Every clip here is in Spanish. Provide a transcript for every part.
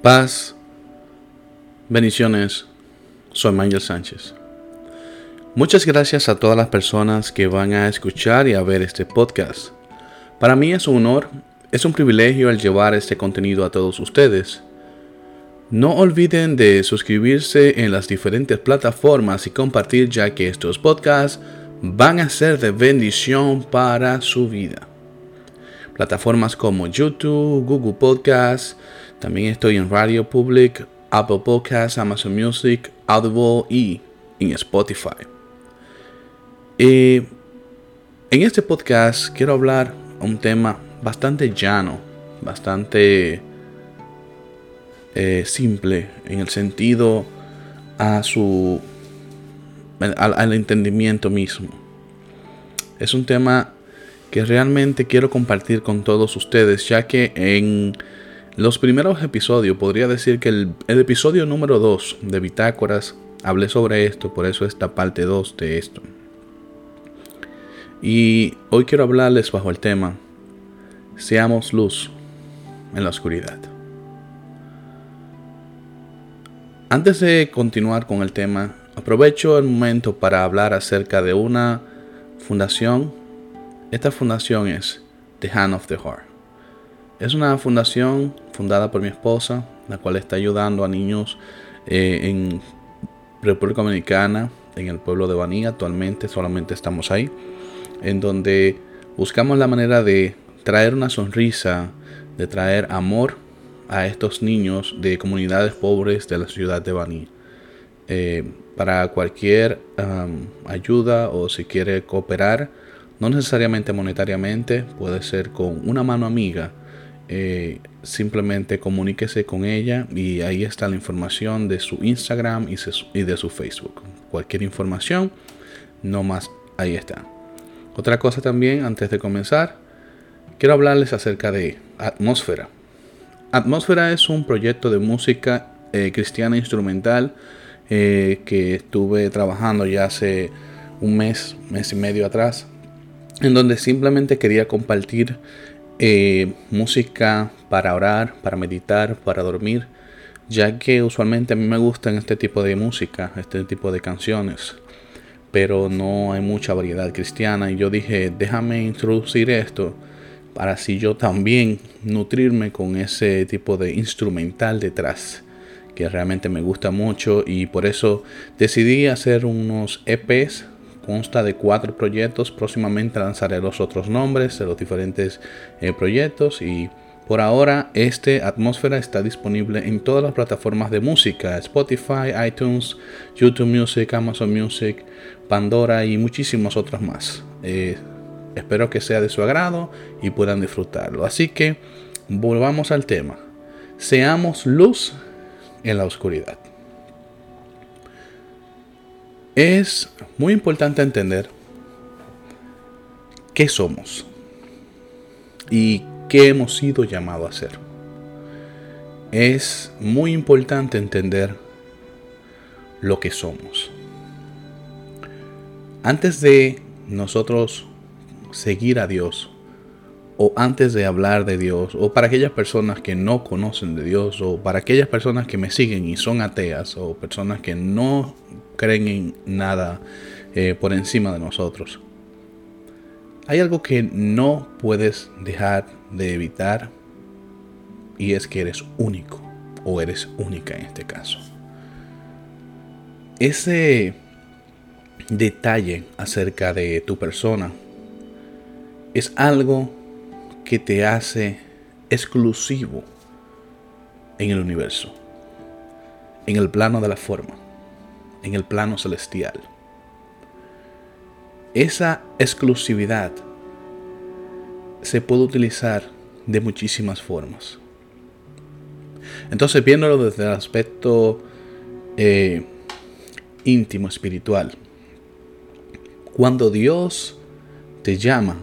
Paz, bendiciones, soy Manuel Sánchez. Muchas gracias a todas las personas que van a escuchar y a ver este podcast. Para mí es un honor, es un privilegio el llevar este contenido a todos ustedes. No olviden de suscribirse en las diferentes plataformas y compartir, ya que estos podcasts van a ser de bendición para su vida. Plataformas como YouTube, Google Podcasts, también estoy en Radio Public, Apple Podcasts, Amazon Music, Audible y en Spotify. En este podcast quiero hablar un tema bastante llano, bastante simple en el sentido al entendimiento mismo. Es un tema que realmente quiero compartir con todos ustedes, ya que en los primeros episodios, podría decir que el episodio número 2 de Bitácoras, hablé sobre esto, por eso esta parte 2 de esto. Y hoy quiero hablarles bajo el tema: seamos luz en la oscuridad. Antes de continuar con el tema, aprovecho el momento para hablar acerca de una fundación. Esta fundación es The Hand of the Heart. Es una fundación fundada por mi esposa, la cual está ayudando a niños en República Dominicana, en el pueblo de Baní. Actualmente solamente estamos ahí, en donde buscamos la manera de traer una sonrisa, de traer amor a estos niños de comunidades pobres de la ciudad de Baní. Para cualquier ayuda, o si quiere cooperar, no necesariamente monetariamente, puede ser con una mano amiga. Simplemente comuníquese con ella y ahí está la información de su Instagram y de su Facebook. Cualquier información, no más, ahí está. Otra cosa también, antes de comenzar, quiero hablarles acerca de Atmósfera. Atmósfera es un proyecto de música cristiana instrumental que estuve trabajando ya hace un mes y medio atrás, en donde simplemente quería compartir música para orar, para meditar, para dormir, ya que usualmente a mí me gustan este tipo de música, este tipo de canciones, pero no hay mucha variedad cristiana, y yo dije, déjame introducir esto para así yo también nutrirme con ese tipo de instrumental detrás, que realmente me gusta mucho, y por eso decidí hacer unos EPs. Consta de 4 proyectos. Próximamente lanzaré los otros nombres de los diferentes proyectos. Y por ahora Atmósfera está disponible en todas las plataformas de música: Spotify, iTunes, YouTube Music, Amazon Music, Pandora y muchísimos otros más. Espero que sea de su agrado y puedan disfrutarlo. Así que volvamos al tema. Seamos luz en la oscuridad. Es muy importante entender qué somos y qué hemos sido llamados a ser. Es muy importante entender lo que somos. Antes de nosotros seguir a Dios, o antes de hablar de Dios, o para aquellas personas que no conocen de Dios, o para aquellas personas que me siguen y son ateas, o personas que no creen en nada por encima de nosotros, hay algo que no puedes dejar de evitar, y es que eres único, o eres única en este caso. Ese detalle acerca de tu persona es algo que te hace exclusivo en el universo, en el plano de la forma, en el plano celestial. Esa exclusividad se puede utilizar de muchísimas formas. Entonces, viéndolo desde el aspecto íntimo, espiritual, cuando Dios te llama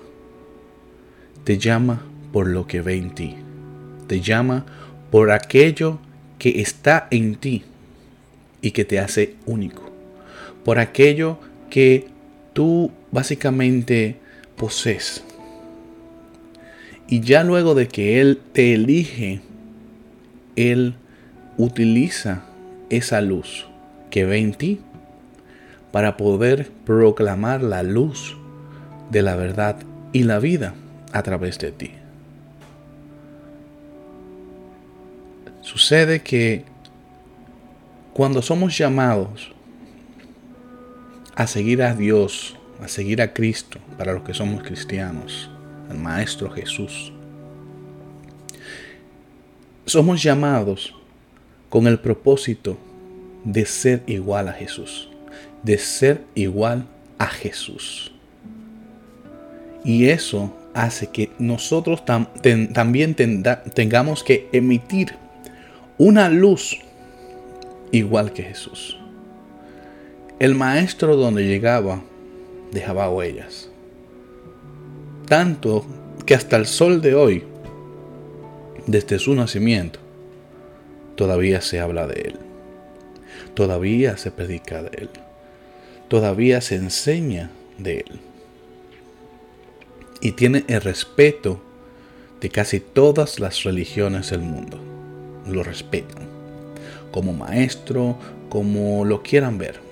por lo que ve en ti. Te llama por aquello que está en ti y que te hace único. Por aquello que tú básicamente posees. Y ya luego de que Él te elige, Él utiliza esa luz que ve en ti para poder proclamar la luz de la verdad y la vida a través de ti. Sucede que cuando somos llamados a seguir a Dios, a seguir a Cristo, para los que somos cristianos, al Maestro Jesús, somos llamados con el propósito de ser igual a Jesús, de ser igual a Jesús. Y eso hace que nosotros también tengamos que emitir una luz igual que Jesús. El Maestro donde llegaba dejaba huellas, tanto que hasta el sol de hoy, desde su nacimiento, todavía se habla de él, todavía se predica de él, todavía se enseña de él, y tiene el respeto de casi todas las religiones del mundo. Lo respetan como maestro, como lo quieran ver.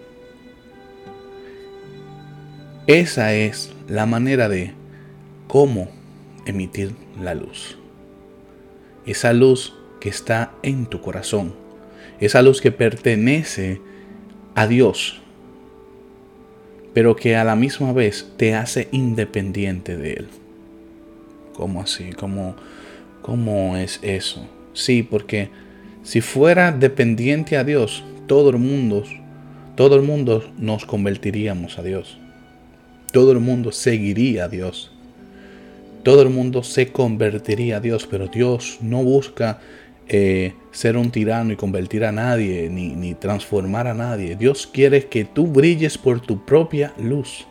Esa es la manera de cómo emitir la luz. Esa luz que está en tu corazón. Esa luz que pertenece a Dios, pero que a la misma vez te hace independiente de Él. ¿Cómo así? ¿Cómo es eso? Sí, porque si fuera dependiente a Dios, todo el mundo nos convertiríamos a Dios. Todo el mundo seguiría a Dios. Todo el mundo se convertiría a Dios, pero Dios no busca ser un tirano y convertir a nadie, ni transformar a nadie. Dios quiere que tú brilles por tu propia luz.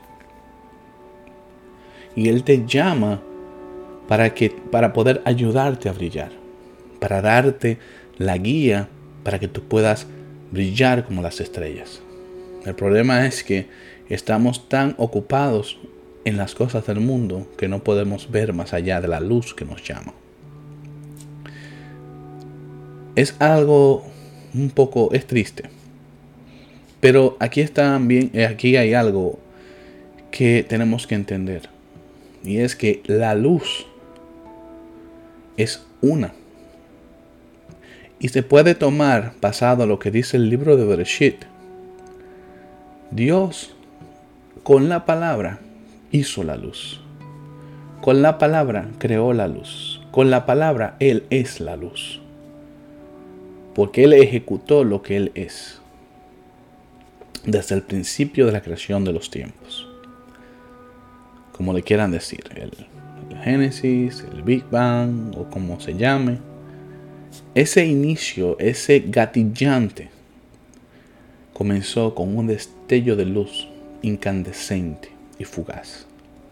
Y Él te llama para poder ayudarte a brillar, para darte la guía para que tú puedas brillar como las estrellas. El problema es que estamos tan ocupados en las cosas del mundo que no podemos ver más allá de la luz que nos llama. Es algo es triste. Pero aquí hay algo que tenemos que entender. Y es que la luz es una. Y se puede tomar basado en lo que dice el libro de Bereshit. Dios, con la palabra, hizo la luz. Con la palabra creó la luz. Con la palabra Él es la luz. Porque Él ejecutó lo que Él es. Desde el principio de la creación de los tiempos. Como le quieran decir. El Génesis, el Big Bang o como se llame. Ese inicio, ese gatillante, comenzó con un destello de luz incandescente y fugaz.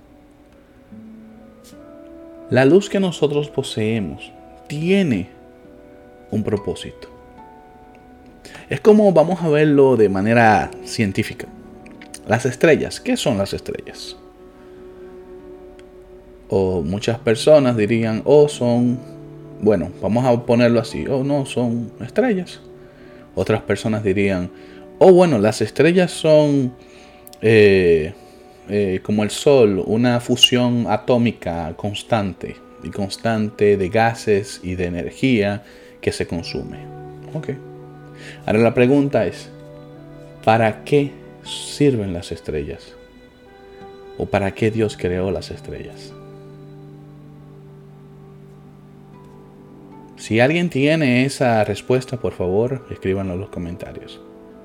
La luz que nosotros poseemos tiene un propósito. Es como vamos a verlo de manera científica. Las estrellas, ¿qué son las estrellas? O muchas personas dirían, vamos a ponerlo así, no, son estrellas. Otras personas dirían, las estrellas son como el Sol, una fusión atómica constante de gases y de energía que se consume. Ok. Ahora la pregunta es, ¿para qué sirven las estrellas? ¿O para qué Dios creó las estrellas? Si alguien tiene esa respuesta, por favor, escríbanlo en los comentarios.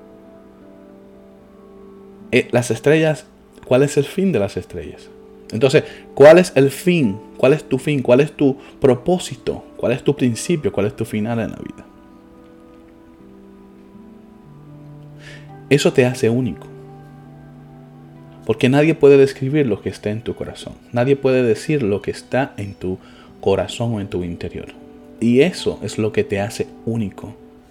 Las estrellas, ¿cuál es el fin de las estrellas? Entonces, ¿cuál es el fin? ¿Cuál es tu fin? ¿Cuál es tu propósito? ¿Cuál es tu principio? ¿Cuál es tu final en la vida? Eso te hace único. Porque nadie puede describir lo que está en tu corazón. Nadie puede decir lo que está en tu corazón o en tu interior. Y eso es lo que te hace único.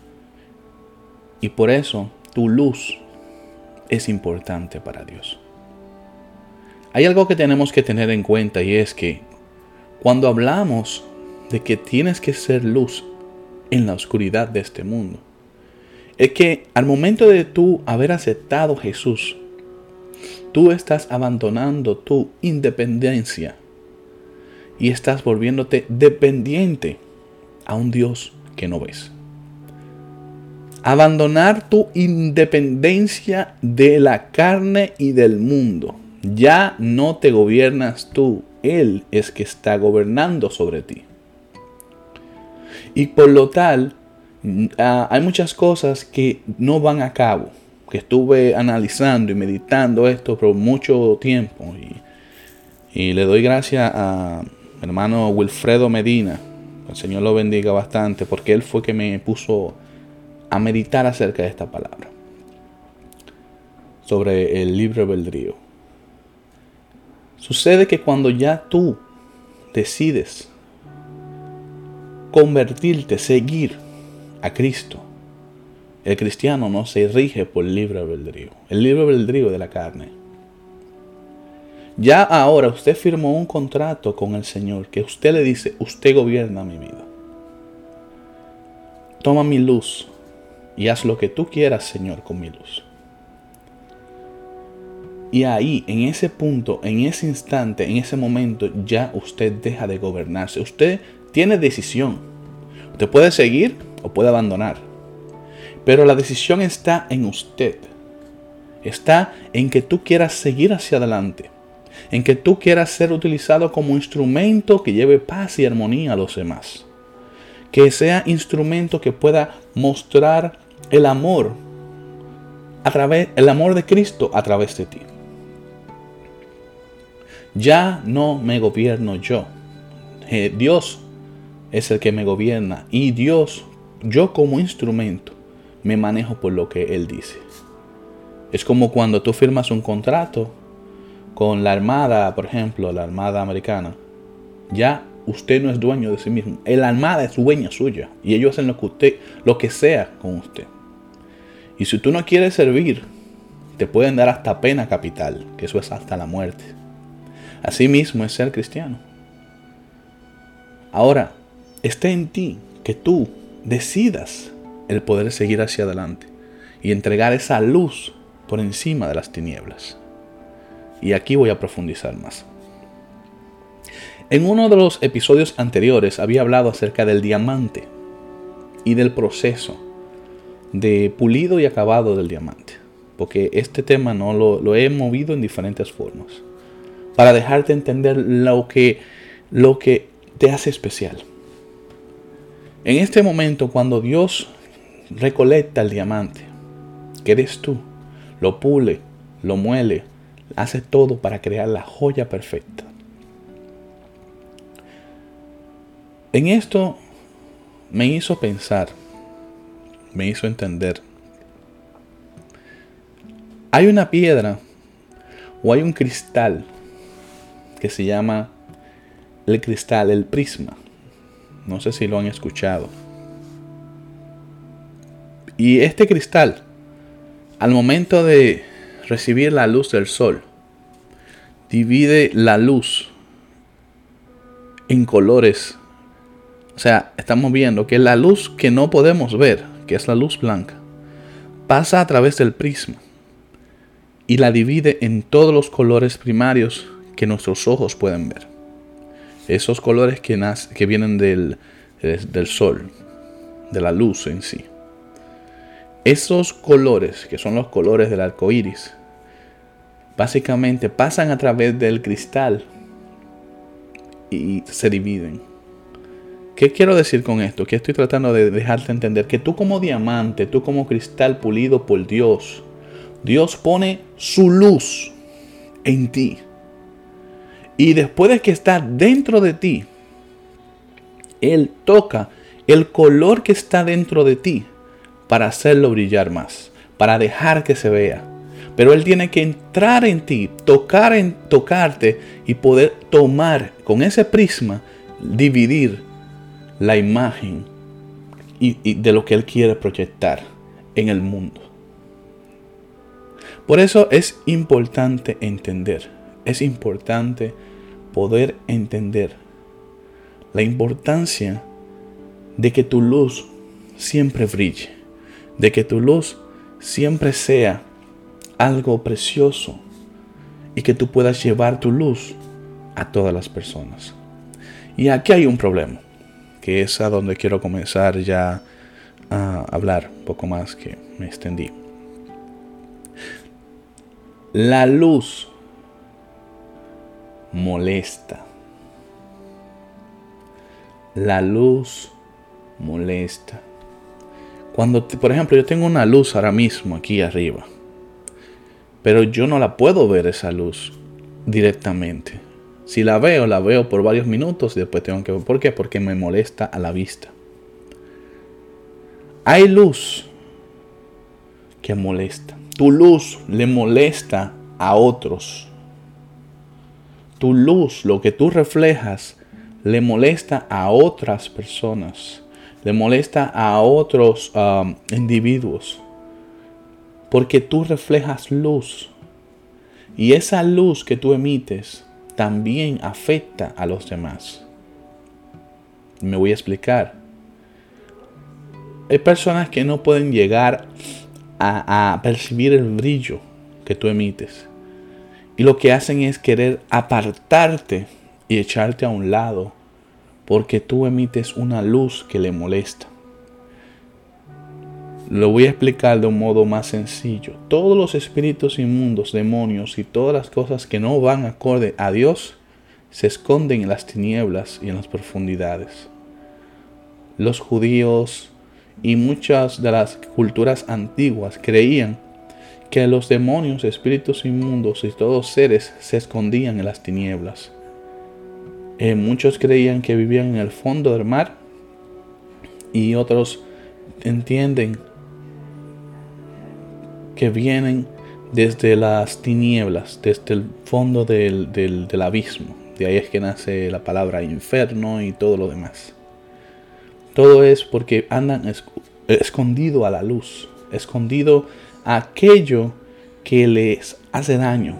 Y por eso tu luz es importante para Dios. Hay algo que tenemos que tener en cuenta y es que cuando hablamos de que tienes que ser luz en la oscuridad de este mundo. Es que al momento de tú haber aceptado a Jesús, tú estás abandonando tu independencia y estás volviéndote dependiente a un Dios que no ves. Abandonar tu independencia de la carne y del mundo. Ya no te gobiernas tú, Él es que está gobernando sobre ti. Y por lo tal, hay muchas cosas que no van a cabo, que estuve analizando y meditando esto por mucho tiempo. Y le doy gracias a mi hermano Wilfredo Medina, que el Señor lo bendiga bastante, porque él fue que me puso a meditar acerca de esta palabra, sobre el libre albedrío. Sucede que cuando ya tú decides convertirte, seguir a Cristo, el cristiano no se rige por el libre albedrío, el libre albedrío de la carne. Ya ahora usted firmó un contrato con el Señor que usted le dice, usted gobierna mi vida. Toma mi luz y haz lo que tú quieras, Señor, con mi luz. Y ahí, en ese punto, en ese instante, en ese momento, ya usted deja de gobernarse. Usted tiene decisión. Usted puede seguir o puede abandonar. Pero la decisión está en usted. Está en que tú quieras seguir hacia adelante. En que tú quieras ser utilizado como instrumento que lleve paz y armonía a los demás. Que sea instrumento que pueda mostrar el amor de Cristo a través de ti. Ya no me gobierno yo. Dios es el que me gobierna. Y Dios, yo como instrumento, me manejo por lo que Él dice. Es como cuando tú firmas un contrato con la Armada, por ejemplo, la Armada americana. Ya usted no es dueño de sí mismo. La Armada es dueña suya. Y ellos hacen lo que sea con usted. Y si tú no quieres servir, te pueden dar hasta pena capital, que eso es hasta la muerte. Así mismo es ser cristiano. Ahora, está en ti que tú decidas el poder seguir hacia adelante y entregar esa luz por encima de las tinieblas. Y aquí voy a profundizar más. En uno de los episodios anteriores había hablado acerca del diamante y del proceso de pulido y acabado del diamante. Porque este tema no lo he movido en diferentes formas. Para dejarte entender lo que te hace especial. En este momento, cuando Dios recolecta el diamante, que eres tú, lo pule, lo muele, hace todo para crear la joya perfecta. En esto me hizo pensar, me hizo entender. Hay una piedra o hay un cristal que se llama el cristal, el prisma. No sé si lo han escuchado. Y este cristal, al momento de recibir la luz del sol, divide la luz en colores. O sea, estamos viendo que la luz que no podemos ver, que es la luz blanca, pasa a través del prisma y la divide en todos los colores primarios que nuestros ojos pueden ver. Esos colores que vienen del sol, de la luz en sí. Esos colores, que son los colores del arco iris, básicamente pasan a través del cristal y se dividen. ¿Qué quiero decir con esto? Que estoy tratando de dejarte entender que tú como diamante, tú como cristal pulido por Dios, Dios pone su luz en ti. Y después de que está dentro de ti, Él toca el color que está dentro de ti para hacerlo brillar más, para dejar que se vea. Pero Él tiene que entrar en ti, tocarte y poder tomar con ese prisma, dividir la imagen y de lo que Él quiere proyectar en el mundo. Por eso es importante entender, es importante poder entender la importancia de que tu luz siempre brille, de que tu luz siempre sea algo precioso y que tú puedas llevar tu luz a todas las personas. Y aquí hay un problema, que es a donde quiero comenzar ya a hablar un poco más, que me extendí. La luz molesta. La luz molesta. Cuando, por ejemplo, yo tengo una luz ahora mismo aquí arriba, pero yo no la puedo ver esa luz directamente. Si la veo por varios minutos y después tengo que ver. ¿Por qué? Porque me molesta a la vista. Hay luz que molesta. Tu luz le molesta a otros. Tu luz, lo que tú reflejas, le molesta a otras personas. Le molesta a otros individuos. Porque tú reflejas luz. Y esa luz que tú emites también afecta a los demás. Me voy a explicar. Hay personas que no pueden llegar a percibir el brillo que tú emites. Y lo que hacen es querer apartarte y echarte a un lado porque tú emites una luz que le molesta. Lo voy a explicar de un modo más sencillo. Todos los espíritus inmundos, demonios y todas las cosas que no van acorde a Dios se esconden en las tinieblas y en las profundidades. Los judíos y muchas de las culturas antiguas creían que los demonios, espíritus inmundos y todos seres se escondían en las tinieblas. Muchos creían que vivían en el fondo del mar y otros entienden que vienen desde las tinieblas, desde el fondo del abismo. De ahí es que nace la palabra infierno y todo lo demás. Todo es porque andan escondido a la luz, escondido a aquello que les hace daño.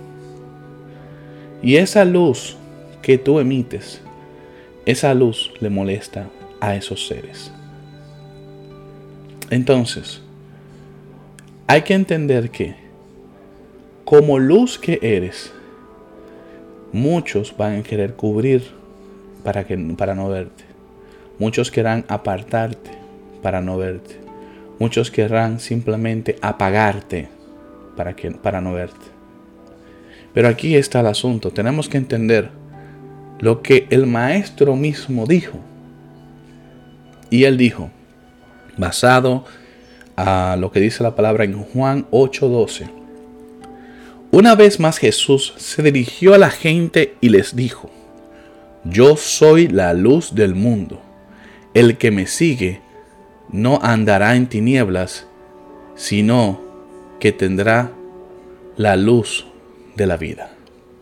Y esa luz que tú emites, esa luz le molesta a esos seres. Entonces, hay que entender que, como luz que eres, muchos van a querer cubrir para no verte. Muchos querrán apartarte para no verte. Muchos querrán simplemente apagarte para no verte. Pero aquí está el asunto. Tenemos que entender lo que el maestro mismo dijo. Y él dijo, basado a lo que dice la palabra en Juan 8:12. Una vez más Jesús se dirigió a la gente y les dijo, yo soy la luz del mundo. El que me sigue no andará en tinieblas, sino que tendrá la luz de la vida.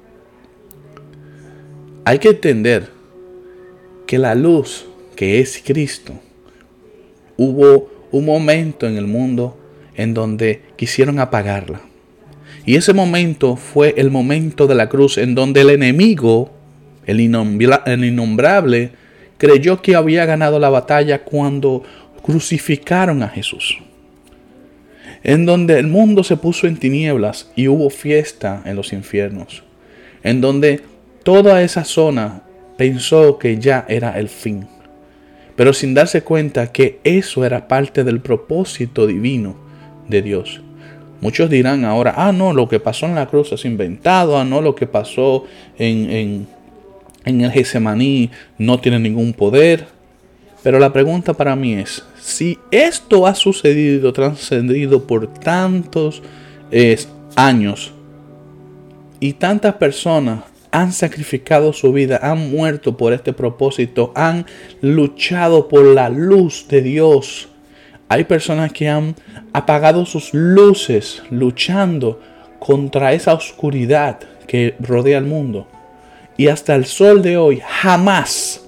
Hay que entender que la luz que es Cristo, hubo un momento en el mundo en donde quisieron apagarla. Y ese momento fue el momento de la cruz, en donde el enemigo, el innombrable, creyó que había ganado la batalla cuando crucificaron a Jesús. En donde el mundo se puso en tinieblas y hubo fiesta en los infiernos. En donde toda esa zona pensó que ya era el fin. Pero sin darse cuenta que eso era parte del propósito divino de Dios. Muchos dirán ahora, no, lo que pasó en la cruz es inventado, no, lo que pasó en el Getsemaní no tiene ningún poder. Pero la pregunta para mí es, si esto ha sucedido, trascendido por tantos años y tantas personas han sacrificado su vida, han muerto por este propósito, han luchado por la luz de Dios. Hay personas que han apagado sus luces luchando contra esa oscuridad que rodea el mundo. Y hasta el sol de hoy, jamás,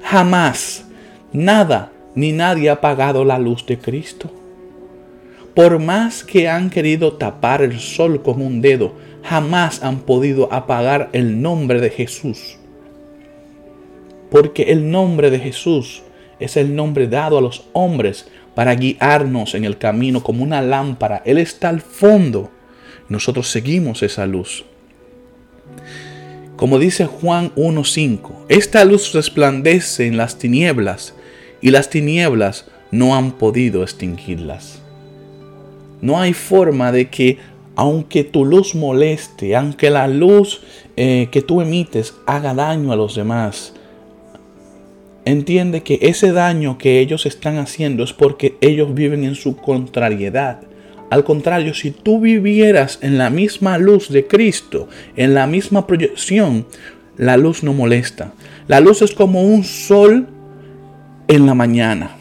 nada ni nadie ha apagado la luz de Cristo. Por más que han querido tapar el sol con un dedo, jamás han podido apagar el nombre de Jesús. Porque el nombre de Jesús Es el nombre dado a los hombres para guiarnos en el camino como una lámpara. Él está al fondo. Nosotros seguimos esa luz. Como dice Juan 1:5, esta luz resplandece en las tinieblas y las tinieblas no han podido extinguirlas. No hay forma de que, aunque tu luz moleste, aunque la luz que tú emites haga daño a los demás, entiende que ese daño que ellos están haciendo es porque ellos viven en su contrariedad. Al contrario, si tú vivieras en la misma luz de Cristo, en la misma proyección, la luz no molesta. La luz es como un sol en la mañana.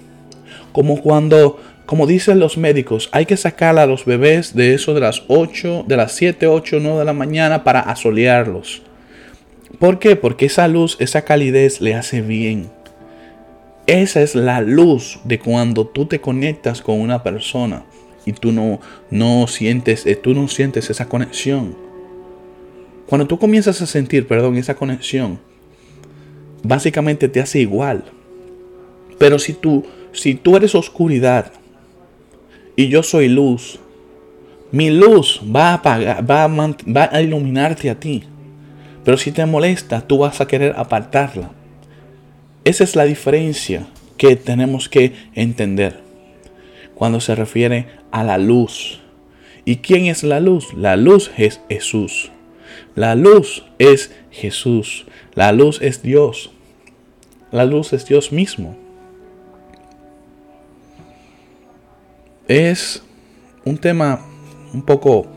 Como dicen los médicos, hay que sacar a los bebés de eso de las 7, 8, 9 de la mañana para asolearlos. ¿Por qué? Porque esa luz, esa calidez le hace bien. Esa es la luz de cuando tú te conectas con una persona y tú no sientes esa conexión. Cuando tú comienzas a sentir, esa conexión, básicamente te hace igual. Pero si tú eres oscuridad y yo soy luz, mi luz va a apagar, va a iluminarte a ti. Pero si te molesta, tú vas a querer apartarla. Esa es la diferencia que tenemos que entender cuando se refiere a la luz. ¿Y quién es la luz? La luz es Jesús. La luz es Jesús. La luz es Dios. La luz es Dios mismo. Es un tema un poco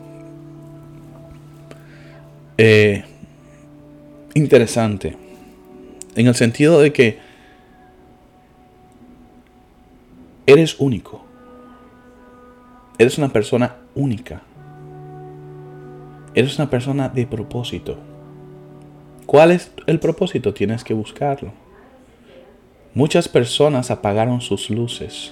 interesante, en el sentido de que eres único. Eres una persona única. Eres una persona de propósito. ¿Cuál es el propósito? Tienes que buscarlo. Muchas personas apagaron sus luces.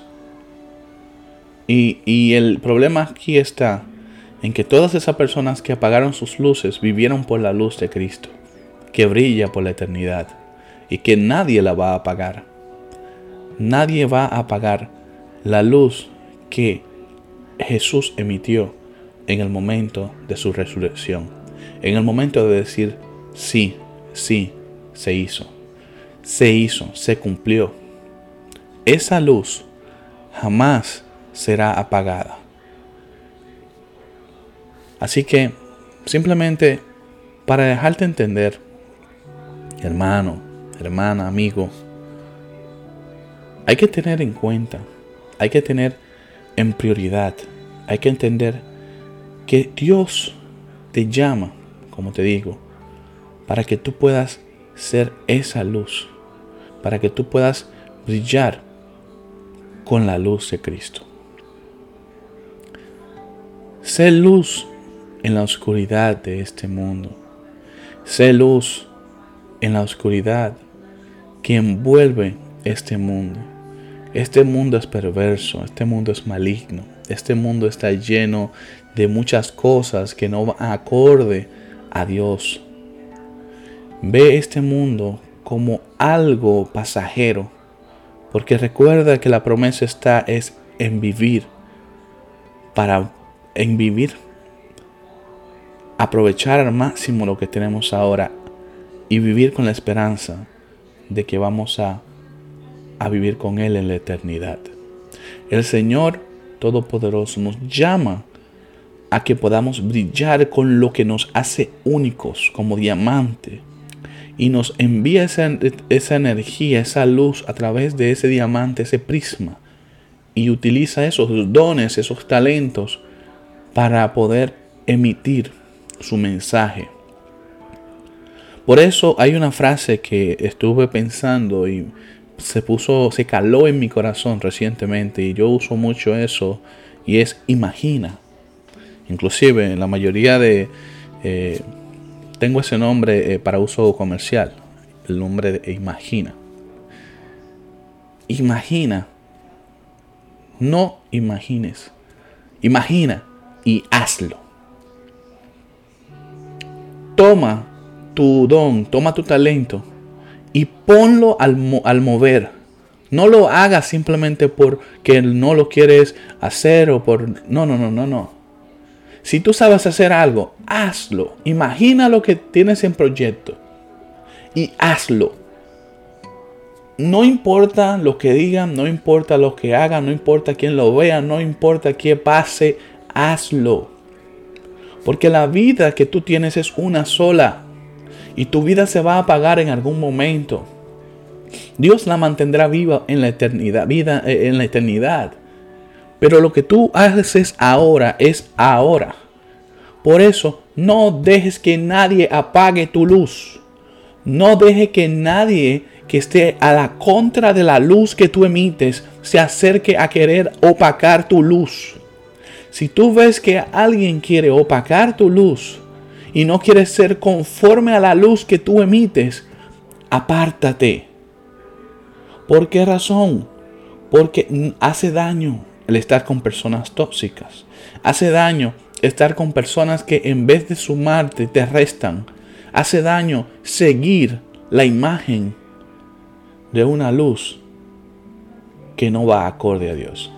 Y el problema aquí está en que todas esas personas que apagaron sus luces vivieron por la luz de Cristo, que brilla por la eternidad y que nadie la va a apagar. Nadie va a apagar la luz que Jesús emitió en el momento de su resurrección, en el momento de decir sí, se hizo, se cumplió. Esa luz jamás será apagada. Así que simplemente para dejarte entender, hermano, hermana, amigo, hay que tener en cuenta, hay que tener en prioridad, hay que entender que Dios te llama, como te digo, para que tú puedas ser esa luz, para que tú puedas brillar con la luz de Cristo. Sé luz en la oscuridad de este mundo. Sé luz en la oscuridad que envuelve este mundo. Este mundo es perverso, este mundo es maligno, este mundo está lleno de muchas cosas que no van acorde a Dios. Ve este mundo como algo pasajero, porque recuerda que la promesa es en vivir, aprovechar al máximo lo que tenemos ahora y vivir con la esperanza de que vamos a vivir con Él en la eternidad. El Señor Todopoderoso nos llama a que podamos brillar con lo que nos hace únicos como diamante y nos envía esa energía, esa luz a través de ese diamante, ese prisma, y utiliza esos dones, esos talentos para poder emitir su mensaje. Por eso hay una frase que estuve pensando y se caló en mi corazón recientemente, y yo uso mucho eso, y es imagina. Inclusive en la mayoría tengo ese nombre para uso comercial, el nombre de imagina. Imagina, no imagines, imagina y hazlo. Toma tu don, toma tu talento y ponlo al mover. No lo hagas simplemente porque no lo quieres hacer o por... No. Si tú sabes hacer algo, hazlo. Imagina lo que tienes en proyecto y hazlo. No importa lo que digan, no importa lo que hagan, no importa quién lo vea, no importa qué pase, hazlo. Porque la vida que tú tienes es una sola y tu vida se va a apagar en algún momento. Dios la mantendrá viva en la eternidad, Pero lo que tú haces ahora es ahora. Por eso, no dejes que nadie apague tu luz. No dejes que nadie que esté a la contra de la luz que tú emites se acerque a querer opacar tu luz. Si tú ves que alguien quiere opacar tu luz y no quiere ser conforme a la luz que tú emites, apártate. ¿Por qué razón? Porque hace daño el estar con personas tóxicas. Hace daño estar con personas que en vez de sumarte te restan. Hace daño seguir la imagen de una luz que no va acorde a Dios.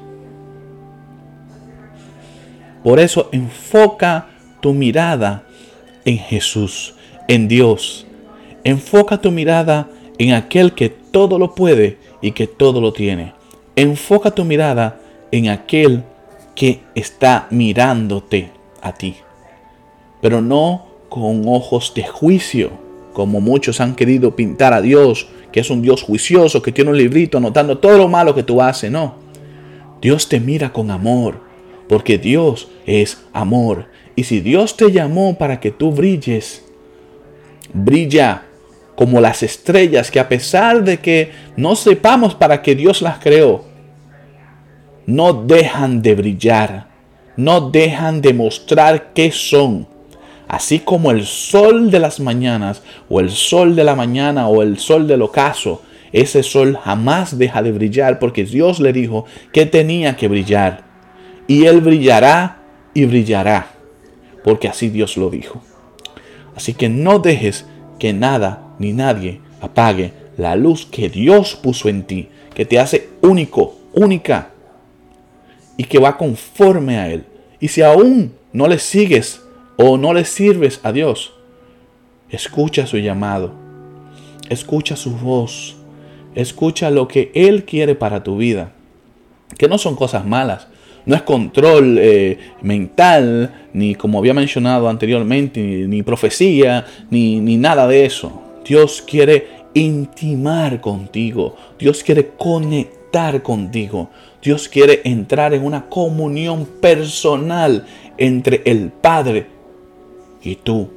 Por eso enfoca tu mirada en Jesús, en Dios. Enfoca tu mirada en aquel que todo lo puede y que todo lo tiene. Enfoca tu mirada en aquel que está mirándote a ti. Pero no con ojos de juicio, como muchos han querido pintar a Dios, que es un Dios juicioso, que tiene un librito anotando todo lo malo que tú haces. No. Dios te mira con amor, porque Dios es amor. Y si Dios te llamó para que tú brilles, brilla como las estrellas que a pesar de que no sepamos para qué Dios las creó, no dejan de brillar, no dejan de mostrar qué son. Así como el sol de las mañanas, o el sol de la mañana, o el sol del ocaso, ese sol jamás deja de brillar porque Dios le dijo que tenía que brillar. Y Él brillará y brillará, porque así Dios lo dijo. Así que no dejes que nada ni nadie apague la luz que Dios puso en ti, que te hace único, única, y que va conforme a Él. Y si aún no le sigues o no le sirves a Dios, escucha su llamado, escucha su voz, escucha lo que Él quiere para tu vida, que no son cosas malas, no es control mental, ni como había mencionado anteriormente, ni profecía, ni nada de eso. Dios quiere intimar contigo, Dios quiere conectar contigo, Dios quiere entrar en una comunión personal entre el Padre y tú.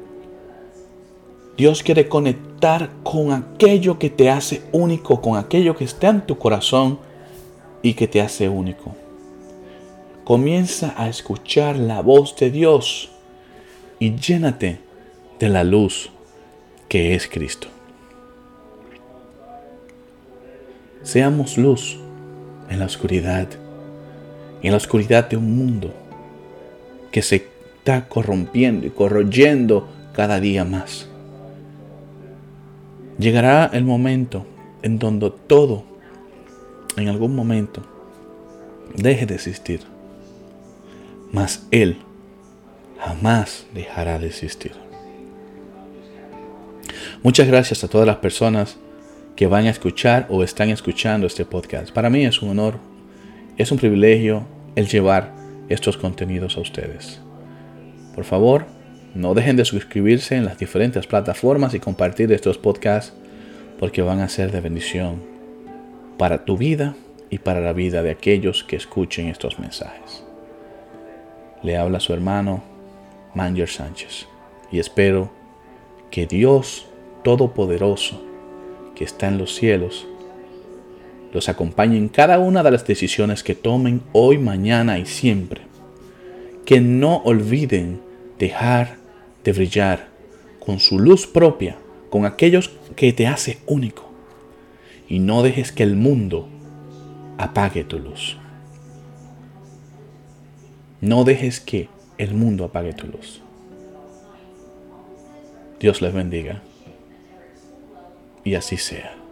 Dios quiere conectar con aquello que te hace único, con aquello que está en tu corazón y que te hace único. Comienza a escuchar la voz de Dios y llénate de la luz que es Cristo. Seamos luz en la oscuridad de un mundo que se está corrompiendo y corroyendo cada día más. Llegará el momento en donde todo, en algún momento, deje de existir. Mas Él jamás dejará de existir. Muchas gracias a todas las personas que van a escuchar o están escuchando este podcast. Para mí es un honor, es un privilegio el llevar estos contenidos a ustedes. Por favor, no dejen de suscribirse en las diferentes plataformas y compartir estos podcasts porque van a ser de bendición para tu vida y para la vida de aquellos que escuchen estos mensajes. Le habla su hermano Manger Sánchez y espero que Dios Todopoderoso que está en los cielos los acompañe en cada una de las decisiones que tomen hoy, mañana y siempre. Que no olviden dejar de brillar con su luz propia, con aquellos que te hace único. Y no dejes que el mundo apague tu luz. No dejes que el mundo apague tu luz. Dios les bendiga. Y así sea.